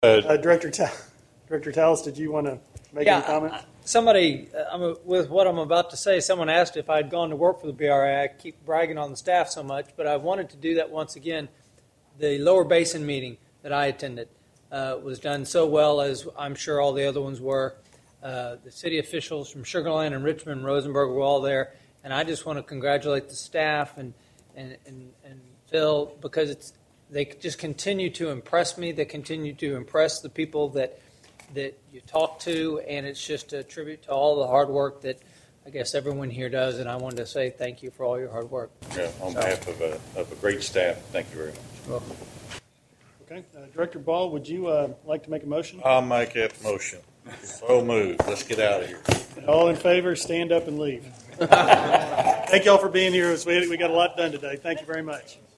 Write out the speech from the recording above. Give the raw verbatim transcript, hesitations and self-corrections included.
Uh, Director Ta- Director Tallis, did you want to make yeah, any comment? I, somebody, uh, I'm, with what I'm about to say, someone asked if I'd gone to work for the B R A. I keep bragging on the staff so much, but I wanted to do that once again. The Lower Basin meeting that I attended uh, was done so well, as I'm sure all the other ones were. Uh, the city officials from Sugar Land and Richmond and Rosenberg were all there, and I just want to congratulate the staff and and, and, and Phil, because it's they just continue to impress me. They continue to impress the people that that you talk to, and it's just a tribute to all the hard work that I guess everyone here does, and I wanted to say thank you for all your hard work. Yeah, on so, behalf of a, of a great staff, thank you very much. Welcome. Okay. Uh, Director Ball, would you uh, like to make a motion? I'll make that motion. So moved. Let's get out of here. All in favor, stand up and leave. Thank you all for being here. We, we got a lot done today. Thank you very much.